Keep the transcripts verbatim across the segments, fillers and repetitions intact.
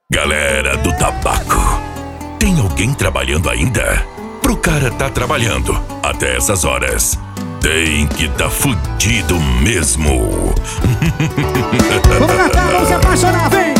Galera do tabaco, tem alguém trabalhando ainda? Pro cara tá trabalhando até essas horas, tem que tá fudido mesmo. Vamos cantar, vamos se apaixonar, vem!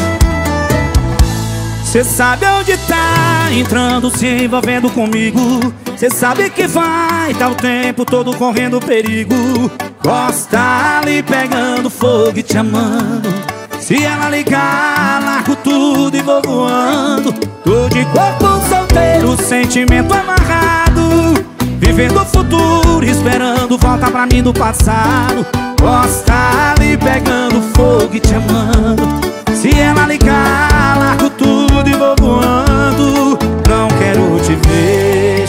Cê sabe onde tá entrando, se envolvendo comigo. Cê sabe que vai, tá o tempo todo correndo perigo. Gosta ali pegando fogo e te amando. Se ela ligar, largo tudo e vou voando. Tô de corpo solteiro, sentimento amarrado, vivendo o futuro, esperando volta pra mim do passado. Gosta ali pegando fogo e te amando. Se ela ligar, largo tudo e vou voando. Não quero te ver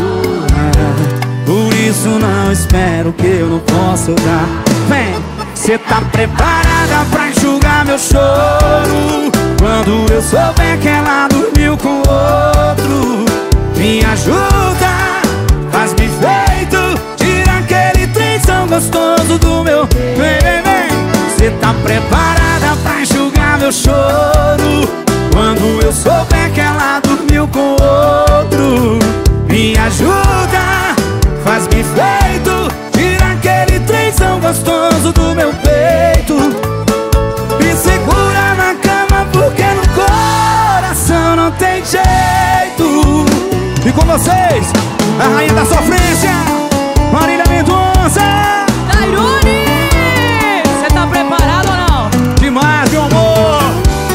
chorar, por isso não espero que eu não possa dar. Vem! Cê tá preparada pra enxugar meu choro quando eu souber que ela dormiu com outro? Me ajuda, faz-me feito, tira aquele trenzão gostoso do meu. Vem, vem, vem! Cê tá preparada pra enxugar meu choro quando eu souber que ela dormiu com outro? Me ajuda, faz-me feito, tira aquele trenzão gostoso do meu peito. Me segura na cama porque no coração não tem jeito. E com vocês, a rainha da sofrência, Marília Mendonça. Tairone, cê tá preparado ou não? Demais, meu amor.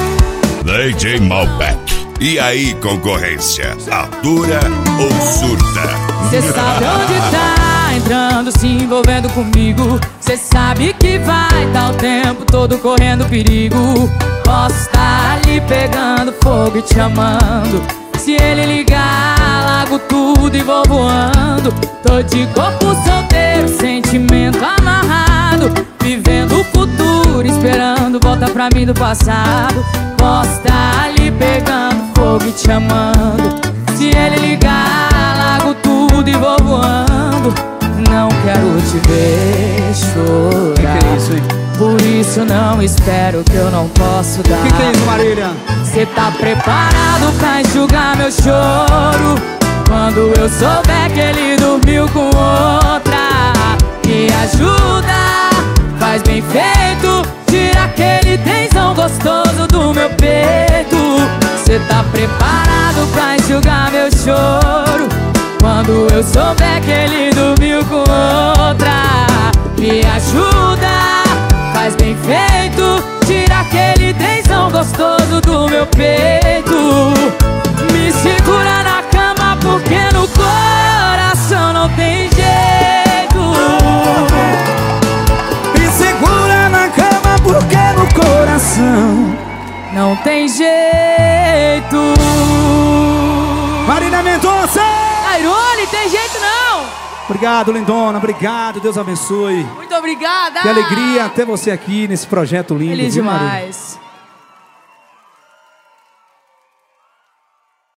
D J Malbec. E aí, concorrência, atura ou surta? Cê sabe onde tá entrando, se envolvendo comigo. Cê sabe que vai, tá o tempo todo correndo perigo. Posso estar ali pegando fogo e te amando. Se ele ligar, largo tudo e vou voando. Tô de corpo solteiro, sentimento amarrado, vivendo o futuro, esperando volta pra mim do passado. Posso estar ali pegando fogo e te amando. Se ele ligar, largo tudo e vou voando. Não quero te ver chorar, que que é isso, hein? por isso não espero que eu não posso dar. Que que é isso, Marília? Cê tá preparado pra enxugar meu choro quando eu souber que ele dormiu com outra? Me ajuda, faz bem feito, tira aquele tensão gostoso do meu peito. Cê tá preparado pra enxugar meu choro quando eu souber que ele dormiu com outra? Me ajuda, faz bem feito, tira aquele tensão gostoso do meu peito. Me segura na cama porque no coração não tem jeito. Me segura na cama porque no coração não tem jeito. Marília Mendonça! Tairone, tem jeito não! Obrigado, lindona, obrigado, Deus abençoe. Muito obrigada! Que alegria ter você aqui nesse projeto lindo. Feliz viu, Marília? demais.